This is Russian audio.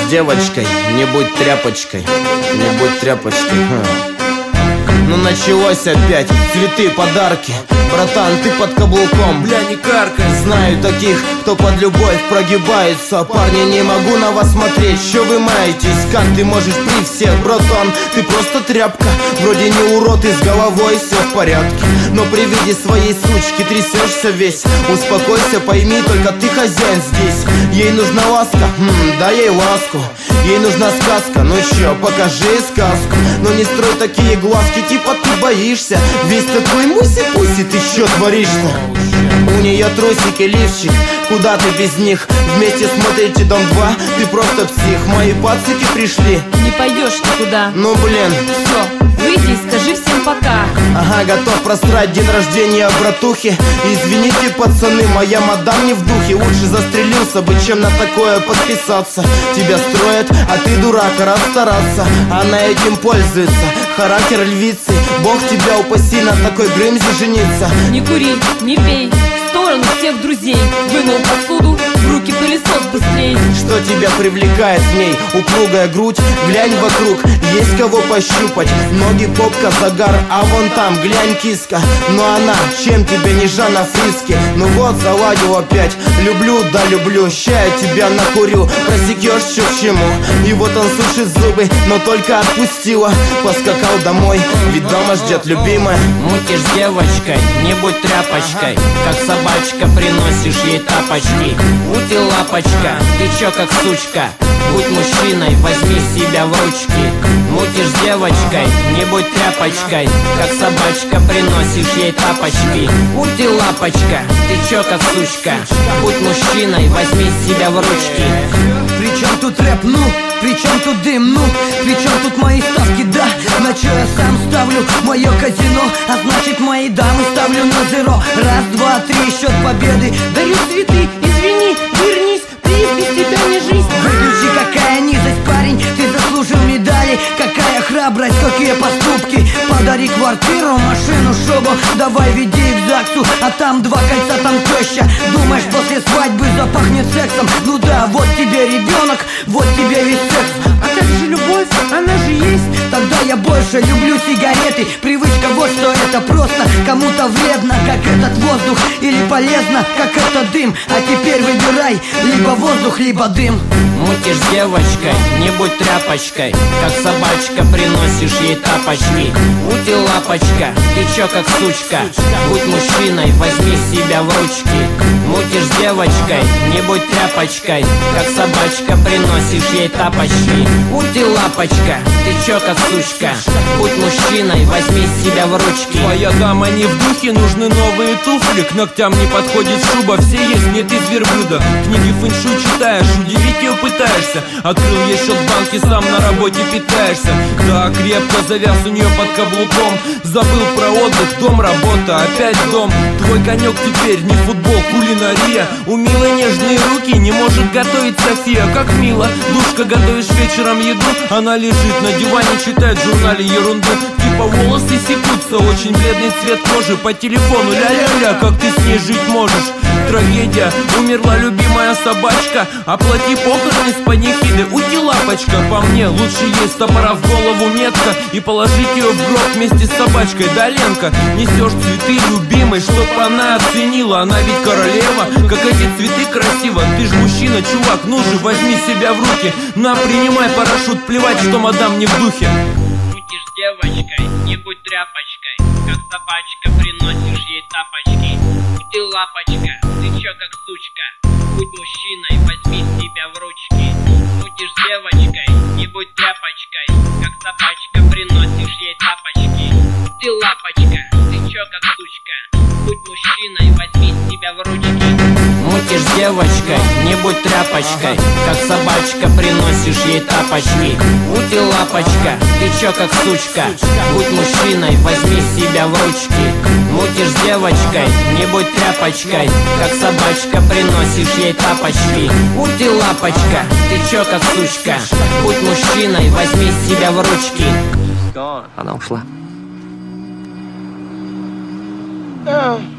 девочкой, не будь тряпочкой, не будь тряпочкой. Ну началось опять, цветы, подарки. Братан, ты под каблуком, бля, не каркай. Знаю таких, кто под любовь прогибается. Парни, не могу на вас смотреть, что вы маетесь. Как ты можешь при всех, братан? Ты просто тряпка, вроде не урод и с головой все в порядке. Но при виде своей сучки трясешься весь. Успокойся, пойми, только ты хозяин здесь. Ей нужна ласка, дай ей ласку. Ей нужна сказка, ну чё, покажи сказку. Но не строй такие глазки, типа ты боишься. Весь такой муси-пуси, ты чё творишь-то? У нее трусики, лифчик, куда ты без них? Вместе смотрите Дом 2, ты просто псих. Мои пацики пришли. Не пойдешь никуда. Ну блин. Все, выйди и скажи всем пока. Ага, готов просрать день рождения братухи. Извините, пацаны, моя мадам не в духе. Лучше застрелился бы, чем на такое подписаться. Тебя строят, а ты дурак, рад стараться. Она этим пользуется, характер львицы. Бог тебя упаси на такой Грымзе жениться. Не кури, не пей, в сторону всех друзей. Вынул посуду, в руки пылесос быстрей. Что тебя привлекает в ней? Упругая грудь, глянь вокруг, есть кого пощупать. Ноги, попка, загар, а вон там, глянь, киска. Но она, чем тебе не Жанна Фриске? Ну вот, заладил опять, люблю, да люблю. Ща я тебя накурю, просекешь, что к чему. И вот он сушит зубы, но только отпустила. Поскакал домой, ведь дома ждет любимая. Мутишь с девочкой, не будь тряпочкой. Как собачка, приносишь ей тапочки. Ути лапочка, ты чё как сучка? Будь мужчиной, возьми себя в ручки. Мутишь с девочкой, не будь тряпочкой. Как собачка, приносишь ей тапочки. Ути лапочка, ты чё как сучка? Будь мужчиной, возьми себя в ручки. Причем тут рэп, ну? Причем тут дым, ну? Причем тут мои ставки, да? На чё я сам ставлю мое казино? А значит мои дамы ставлю на зеро. Раз, два, три, счет победы. Дарю цветы, извини, вернись. Приз без тебя не жизнь. Выключи, какая низость, парень. Ты заслужил медали. Какая храбрость, какие поступки. Подари квартиру, машину, шубу. Давай веди их к ЗАГСу. А там 2 кольца, там теща. Думаешь, после свадьбы запахнет сексом? Ну да, вот тебе ребенок, вот тебе весь секс. А как же любовь? Она же есть. Тогда я больше люблю сигареты. Привычка, вот что это просто. Кому-то вредно, как этот воздух. Или полезно, как этот дым. А теперь выбирай, либо воздух, либо дым. Мутишь с девочкой, не будь тряпочкой. Как собачка, приносишь ей тапочки. Ути лапочка, ты чё как сучка? Будь мужчиной, возьми себя в ручки. Мутишь с девочкой, не будь тряпочкой. Как собачка, приносишь ей тапочки. Ути лапочка, ты чё как сучка? Будь мужчиной, возьми себя в ручки. Твоя дама не в духе, нужны новые туфли. К ногтям не подходит шуба, все есть, нет из верблюда. Книги фэншуй читаешь, удивить ее пытаешься. Открыл ей счет в банке, сам на работе питаешься. Да, крепко завяз у нее под каблуком. Забыл про отдых, дом, работа, опять дом. Твой конек теперь не футбол, кулинария. У милой нежные руки, не может готовить София. Как мило, душка, готовишь вечером еду. Она лежит на диване, читает в журнале ерунду. Типа волосы секутся, очень бледный цвет кожи. По телефону ля-ля-ля, как ты с ней жить можешь? Трагедия, умерла любимая собачка. Оплати похороны с панихиды. Уйди, лапочка, по мне лучше ей топора в голову метка. И положить ее в гроб вместе с собачкой. Да, Ленка, несешь цветы любимой, чтоб она оценила. Она ведь королева, как эти цветы красиво. Ты ж мужчина, чувак, ну же, возьми себя в руки. На, принимай парашют, плевать, что мадам не в духе. Мутишь с девочкой, не будь тряпочкой. Как собачка, приносишь ей тапочки. Ути лапочка, ты чё как сучка? Будь мужчиной, возьми себя в ручки. Мутишь с девочкой, не будь тряпочкой. Как собачка, приносишь ей тапочки. Ути лапочка, ты чё как сучка? Будь мужчиной, возьми себя в ручки. Мутишь с девочкой, не будь тряпочкой. Как собачка, приносишь ей тапочки. Ути лапочка, ты чё как сучка? Будь мужчиной, возьми себя в ручки. Мутишь с девочкой, не будь тряпочкой. Как собачка, приносишь ей тапочки. Ути лапочка, ты чё как сучка? Будь мужчиной, возьми себя в ручки. Она ушла. Yeah.